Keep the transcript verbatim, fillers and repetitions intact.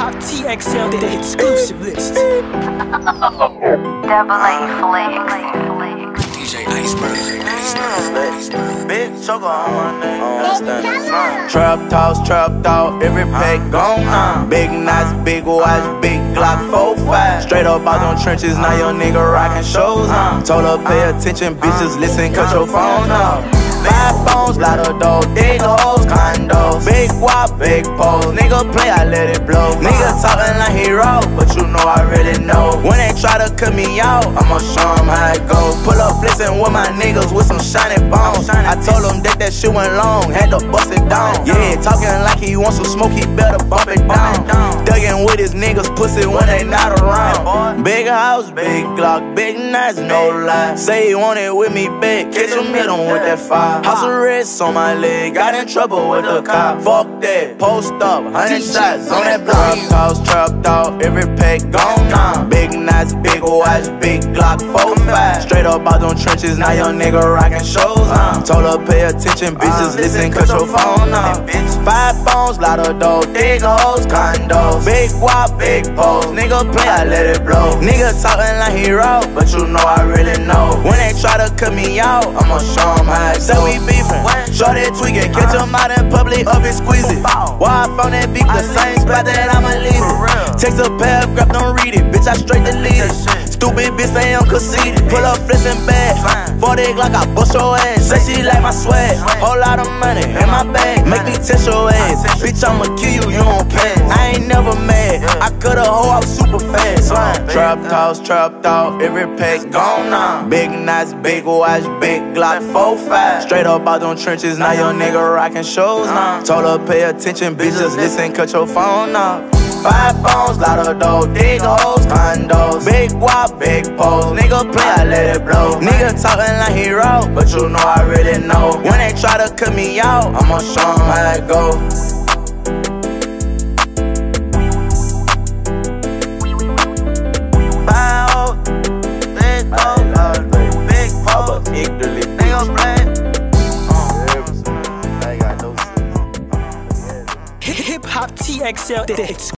Hop T X L, the exclusive list. Double A Flix. D J Iceberg. Bitch, choke on my name. Understand? Trap toss, trap out, every pack gone now. Big nights, big watch, big Glock four five. Straight up out them trenches, now your nigga rockin' shows now. Told her pay attention, bitches listen, cut your phone off. Five phones, lot of dough, big hoes, condos. Big wop, big pole, nigga play, I let it blow. Nigga talking like he raw, but you know I really know. When they try to cut me out, I'ma show 'em how it go. Pull up blitzin' with my niggas with some shiny bones. I told him that that shit went long, had to bust it down. Yeah, talking like he wants some smoke, he better bump it down. Duggin' with his niggas pussy when they not around. Big house, big Glock, big nights, no lie. Say he want it with me big, catch him, hit him with that fire. House arrest on my leg, got in trouble with the cop. Fuck that, post up, hundred shots on that block. Trap house, trapped out, every pack gone now. Big nights, big watch, big Glock four five. Straight up out them trenches, now your nigga rockin' shows now. Told her pay attention, bitches listen, cut your phone off. Five phones, lot of dough, big hoes, condos. Big wop, big poles, nigga play, I let it blow. Nigga talking like he raw, but you know I really know. When they try to cut me out, I'ma show 'em how it go. We beefin', short that tweakin', catch 'em out in public, up and squeeze it. Why I found that beat, the same spot that I'ma leave it. Text a paragraph, don't read it, bitch, I straight delete it. Stupid bitch, they I'm conceited. Pull up flissin' bag, forty like I bust your ass. Say she like my swag, whole lot of money in my bag. Make me test your ass, bitch, I'ma kill you, you don't pass. I ain't never mad, I cut a hoe out super fast. Trap house, trapped out, every pack gone now. Big nights, big watch, big Glock four five. Straight up out them trenches, now your nigga rockin' shows now. Told her pay attention, bitches listen, cut your phone off. Five phones, lot of dough, big hoes, condos. Big wop, big poles, nigga play, I let it blow. Nigga talking like he raw, but you know I really know. When they try to cut me out, I'ma show 'em how it go. Five hoes, big hoes, big poles, nigga play. Hip Hop T X L, the